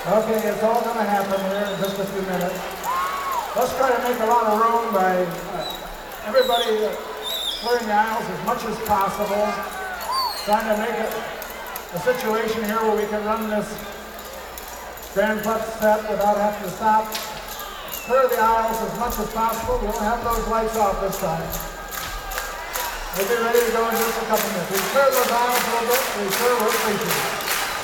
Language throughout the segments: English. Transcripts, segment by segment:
Okay, it's all going to happen here in just a few minutes. Let's try to make a lot of room by everybody clearing the aisles as much as possible. Trying to make it a situation here where we can run this Grand Prix set without having to stop. Clear the aisles as much as possible. We don't have those lights off this time. We'll be ready to go in just a couple minutes. We clear those aisles a little bit. We sure will appreciate it.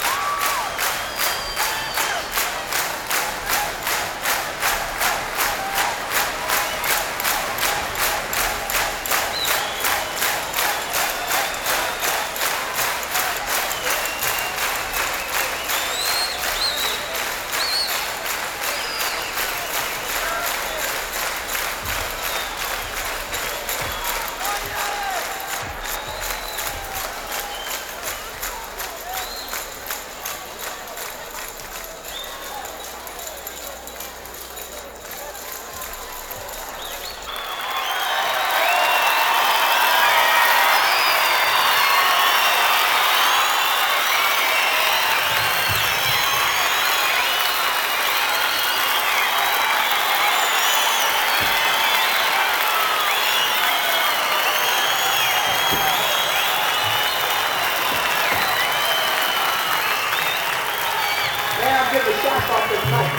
Get the shots off this mic.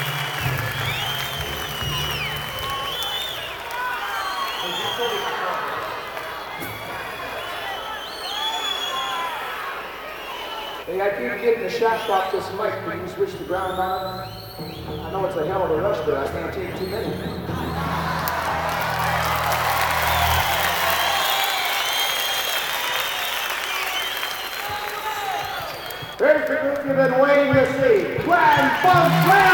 Hey, I keep getting the shots off this mic. Can you switch the ground on? I know it's a hell of a rush, but I can't take too many. Here's the group you've been waiting to see. Grand Funk Rally!